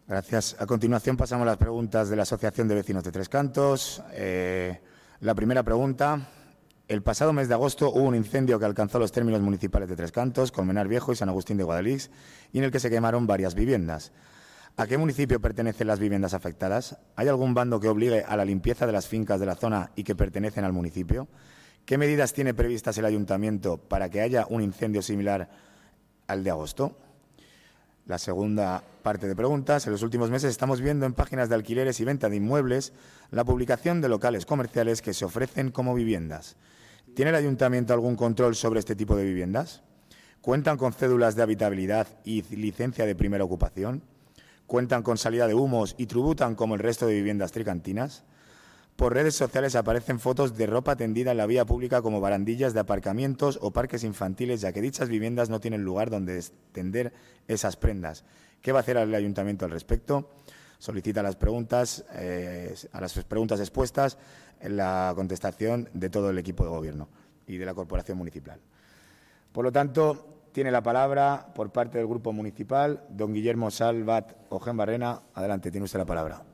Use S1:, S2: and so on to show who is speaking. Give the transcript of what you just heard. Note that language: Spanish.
S1: Gracias. A continuación pasamos a las preguntas de la Asociación de Vecinos de Tres Cantos. La primera pregunta. El pasado mes de agosto hubo un incendio que alcanzó los términos municipales de Tres Cantos, Colmenar Viejo y San Agustín de Guadalix, y en el que se quemaron varias viviendas. ¿A qué municipio pertenecen las viviendas afectadas? ¿Hay algún bando que obligue a la limpieza de las fincas de la zona y que pertenecen al municipio? ¿Qué medidas tiene previstas el Ayuntamiento para que haya un incendio similar al de agosto? La segunda parte de preguntas. En los últimos meses estamos viendo en páginas de alquileres y venta de inmuebles la publicación de locales comerciales que se ofrecen como viviendas. ¿Tiene el Ayuntamiento algún control sobre este tipo de viviendas? ¿Cuentan con cédulas de habitabilidad y licencia de primera ocupación? ¿Cuentan con salida de humos y tributan como el resto de viviendas tricantinas? Por redes sociales aparecen fotos de ropa tendida en la vía pública como barandillas de aparcamientos o parques infantiles, ya que dichas viviendas no tienen lugar donde extender esas prendas. ¿Qué va a hacer el Ayuntamiento al respecto? Solicita a las preguntas expuestas en la contestación de todo el equipo de Gobierno y de la Corporación Municipal. Por lo tanto, tiene la palabra por parte del Grupo Municipal don Guillermo Salvat Ojén Barrena. Adelante, tiene usted la palabra.